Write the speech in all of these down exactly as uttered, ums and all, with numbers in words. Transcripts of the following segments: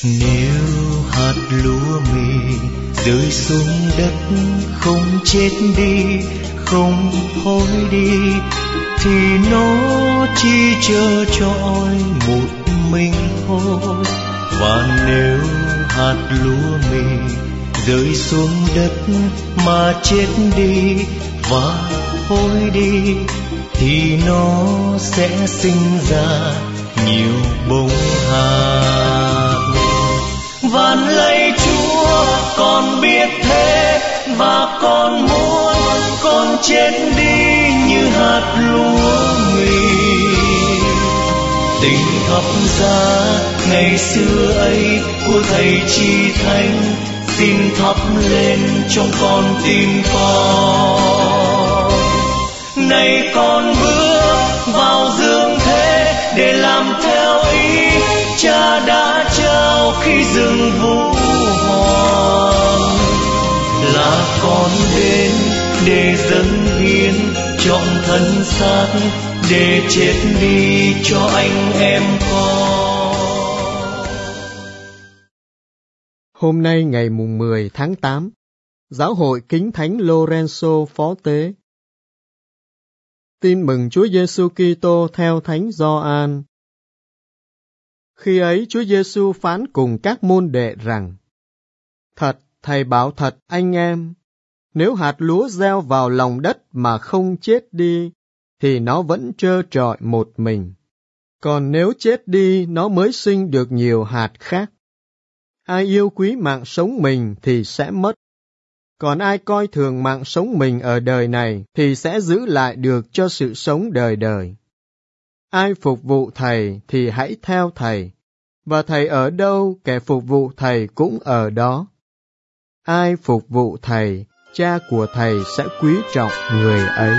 Nếu hạt lúa mì rơi xuống đất không chết đi, không thối đi, thì nó chỉ trơ trọi một mình thôi. Và nếu hạt lúa mì rơi xuống đất mà chết đi và thối đi, thì nó sẽ sinh ra nhiều bông hạt. Van lạy Chúa, con biết thế và con muốn con chết đi như hạt lúa mì. Tình thập giá ngày xưa ấy của Thầy Chi Thánh xin thắp lên trong con tim con. Nay con bước vào dương thế để làm theo ý Cha đã trao khi rừng Vũ Hoàng. Là con đến để dâng hiến trọn thân xác, để chết đi cho anh em con. Hôm nay ngày mùng mười tháng tám, Giáo hội kính Thánh Lorenzo Phó Tế. Tin mừng Chúa Giêsu Kitô theo Thánh Gioan. Khi ấy Chúa Giêsu phán cùng các môn đệ rằng: Thật, Thầy bảo thật anh em, nếu hạt lúa gieo vào lòng đất mà không chết đi, thì nó vẫn trơ trọi một mình. Còn nếu chết đi, nó mới sinh được nhiều hạt khác. Ai yêu quý mạng sống mình thì sẽ mất. Còn ai coi thường mạng sống mình ở đời này thì sẽ giữ lại được cho sự sống đời đời. Ai phục vụ Thầy thì hãy theo Thầy, và Thầy ở đâu, kẻ phục vụ Thầy cũng ở đó. Ai phục vụ Thầy, Cha của Thầy sẽ quý trọng người ấy.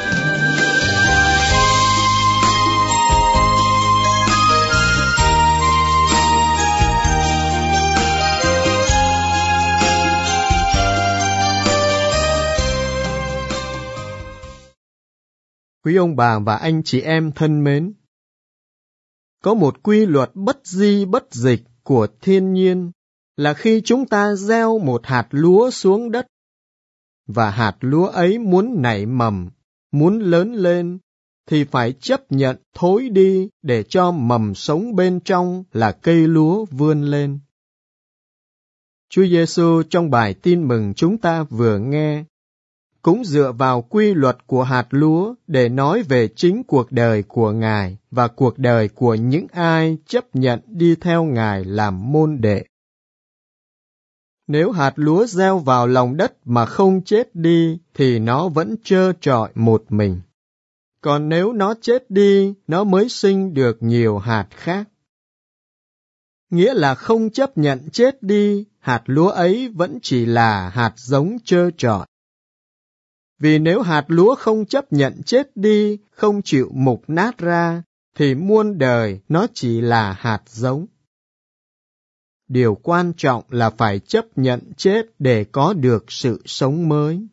Quý ông bà và anh chị em thân mến, có một quy luật bất di bất dịch của thiên nhiên là khi chúng ta gieo một hạt lúa xuống đất, và hạt lúa ấy muốn nảy mầm, muốn lớn lên, thì phải chấp nhận thối đi để cho mầm sống bên trong là cây lúa vươn lên. Chúa Giêsu trong bài tin mừng chúng ta vừa nghe cũng dựa vào quy luật của hạt lúa để nói về chính cuộc đời của Ngài và cuộc đời của những ai chấp nhận đi theo Ngài làm môn đệ. Nếu hạt lúa gieo vào lòng đất mà không chết đi, thì nó vẫn trơ trọi một mình. Còn nếu nó chết đi, nó mới sinh được nhiều hạt khác. Nghĩa là không chấp nhận chết đi, hạt lúa ấy vẫn chỉ là hạt giống trơ trọi. Vì nếu hạt lúa không chấp nhận chết đi, không chịu mục nát ra, thì muôn đời nó chỉ là hạt giống. Điều quan trọng là phải chấp nhận chết để có được sự sống mới.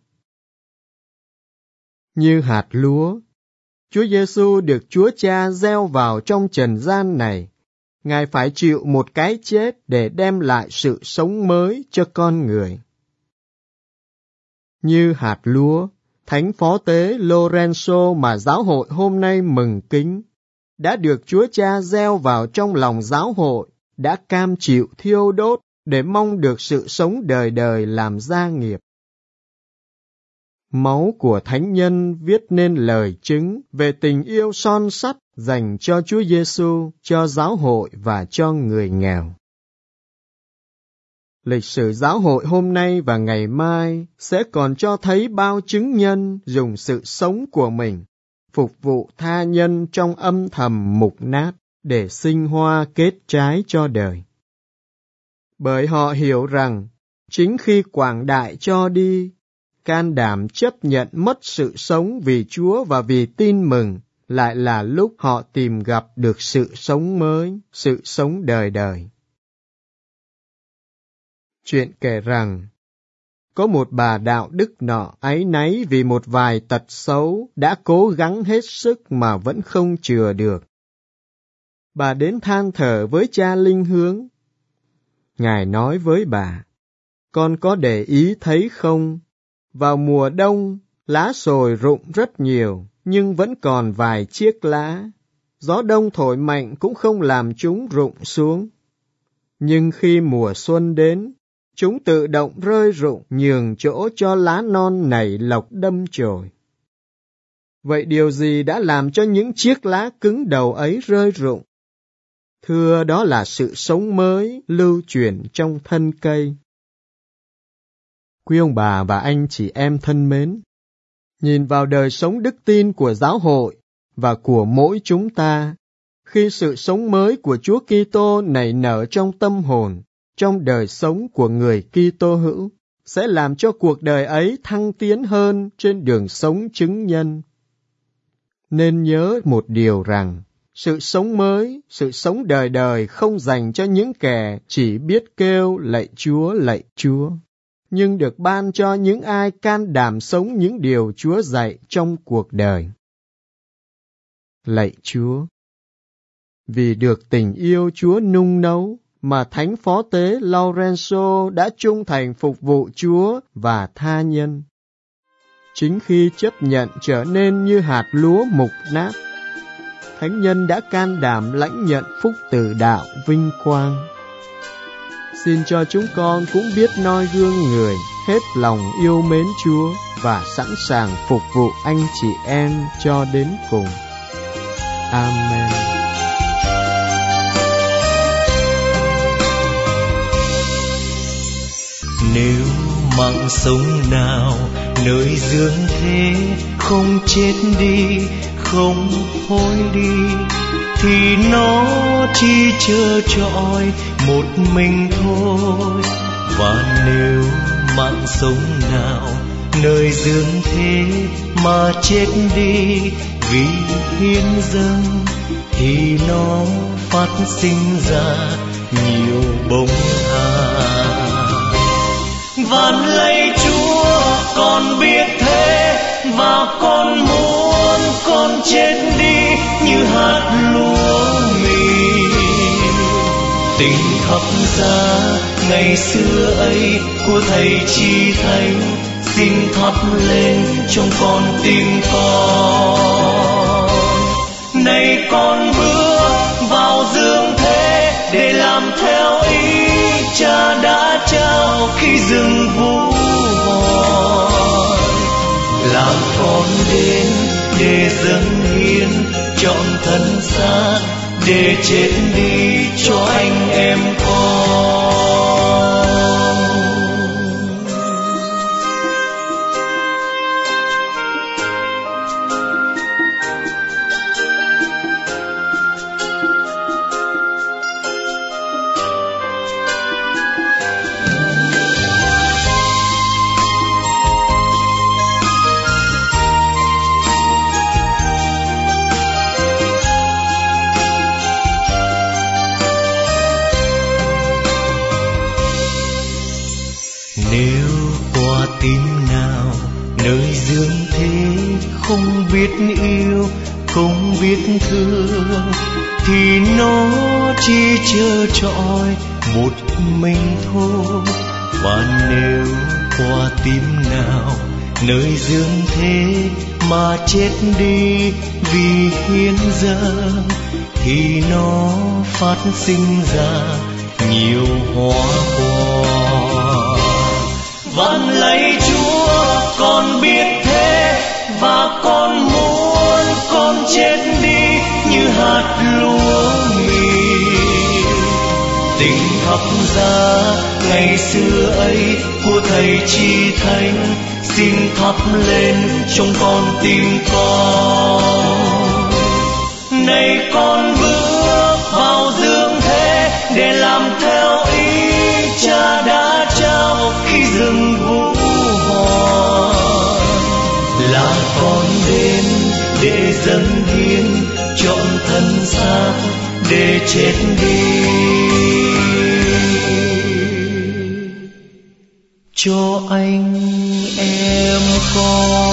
Như hạt lúa, Chúa Giêsu được Chúa Cha gieo vào trong trần gian này. Ngài phải chịu một cái chết để đem lại sự sống mới cho con người. Như hạt lúa, Thánh Phó Tế Lorenzo mà giáo hội hôm nay mừng kính, đã được Chúa Cha gieo vào trong lòng giáo hội, đã cam chịu thiêu đốt để mong được sự sống đời đời làm gia nghiệp. Máu của Thánh Nhân viết nên lời chứng về tình yêu son sắt dành cho Chúa Giêsu, cho giáo hội và cho người nghèo. Lịch sử giáo hội hôm nay và ngày mai sẽ còn cho thấy bao chứng nhân dùng sự sống của mình, phục vụ tha nhân trong âm thầm mục nát để sinh hoa kết trái cho đời. Bởi họ hiểu rằng, chính khi quảng đại cho đi, can đảm chấp nhận mất sự sống vì Chúa và vì tin mừng, lại là lúc họ tìm gặp được sự sống mới, sự sống đời đời. Chuyện kể rằng, có một bà đạo đức nọ áy náy vì một vài tật xấu đã cố gắng hết sức mà vẫn không chữa được. Bà đến than thở với Cha Linh Hướng. Ngài nói với bà, con có để ý thấy không? Vào mùa đông, lá sồi rụng rất nhiều, nhưng vẫn còn vài chiếc lá. Gió đông thổi mạnh cũng không làm chúng rụng xuống. Nhưng khi mùa xuân đến, chúng tự động rơi rụng, nhường chỗ cho lá non nảy lộc đâm chồi. Vậy điều gì đã làm cho những chiếc lá cứng đầu ấy rơi rụng? Thưa, đó là sự sống mới lưu chuyển trong thân cây. Quý ông bà và anh chị em thân mến, nhìn vào đời sống đức tin của giáo hội và của mỗi chúng ta, khi sự sống mới của Chúa Kitô nảy nở trong tâm hồn, trong đời sống của người Kitô hữu, sẽ làm cho cuộc đời ấy thăng tiến hơn trên đường sống chứng nhân. Nên nhớ một điều rằng, sự sống mới, sự sống đời đời không dành cho những kẻ chỉ biết kêu lạy Chúa, lạy Chúa, nhưng được ban cho những ai can đảm sống những điều Chúa dạy trong cuộc đời. Lạy Chúa, vì được tình yêu Chúa nung nấu, mà Thánh Phó Tế Lorenzo đã trung thành phục vụ Chúa và tha nhân. Chính khi chấp nhận trở nên như hạt lúa mục nát, Thánh nhân đã can đảm lãnh nhận phúc tử đạo vinh quang. Xin cho chúng con cũng biết noi gương người, hết lòng yêu mến Chúa và sẵn sàng phục vụ anh chị em cho đến cùng. Amen. Nếu mạng sống nào nơi dương thế không chết đi, không thôi đi, thì nó chỉ trơ trọi một mình thôi. Và nếu mạng sống nào nơi dương thế mà chết đi vì hiến dâng, thì nó phát sinh ra nhiều bông hà. Van lạy Chúa, con biết thế và con muốn con chết đi như hạt lúa mì. Tình thập giá ngày xưa ấy của thầy Chí Thánh xin thắp lên trong con tim con. Nay con bước vào dương thế để làm theo ý Cha đã trao khi rừng Vũ Hòi. Làm con đến để dâng hiến trọn thân xác, để chết đi cho anh em con. Không biết yêu, không biết thương, thì nó chỉ trơ trọi một mình thôi. Và nếu qua tim nào nơi dương thế mà chết đi vì hiến dâng, thì nó phát sinh ra nhiều hoa quả. Van lạy Chúa, con biết thế và con muốn con chết đi như hạt lúa mì. Tình thập giá ngày xưa ấy của thầy Chí Thánh xin thắp lên trong con tim con. Nay con bước vào dương thế để làm theo ý Cha đã trao khi rừng Vũ Hòi. Là con đến để dâng hiến trọn thân xác, để chết đi cho anh em con.